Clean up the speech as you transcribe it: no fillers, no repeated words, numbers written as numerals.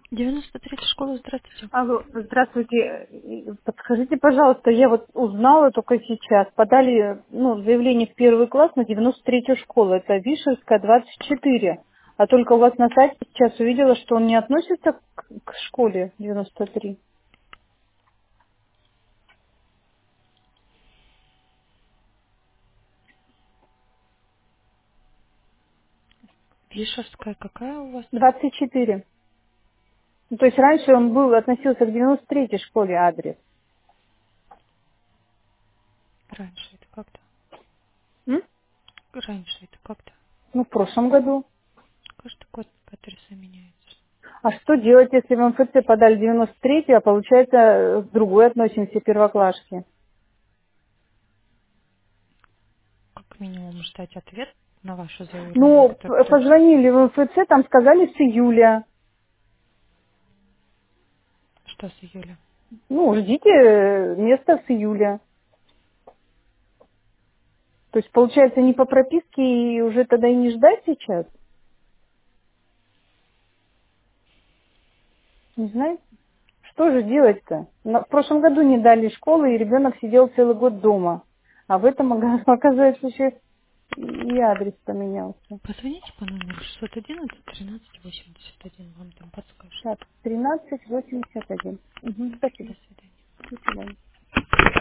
93-я школа, здравствуйте. Алло, здравствуйте. Подскажите, пожалуйста, я вот узнала только сейчас. Подали заявление в первый класс на 93-ю школу. Это Вишерская, 24. А только у вас на сайте сейчас увидела, что он не относится к школе 93. Вишерская какая у вас? 24. Ну, то есть раньше он относился к 93-й школе адрес. Раньше это когда? М? Раньше это когда? Ну, в прошлом году. Каждый год адреса меняются. А что делать, если в МФЦ подали 93-ю, а получается к другой относимся первоклашки? Как минимум ждать ответ на ваше заявление, Ну, которое придет. позвонили в МФЦ, там сказали с июля. Что с июля? Ну, ждите место с июля. То есть, получается, не по прописке и уже тогда и не ждать сейчас? Не знаю. Что же делать-то? В прошлом году не дали школы, и ребенок сидел целый год дома. А в этом, оказывается, еще и адрес поменялся. Позвоните по номеру 611 13 81, вам там подскажут. Так, 1381. Угу, спасибо. До свидания. До свидания.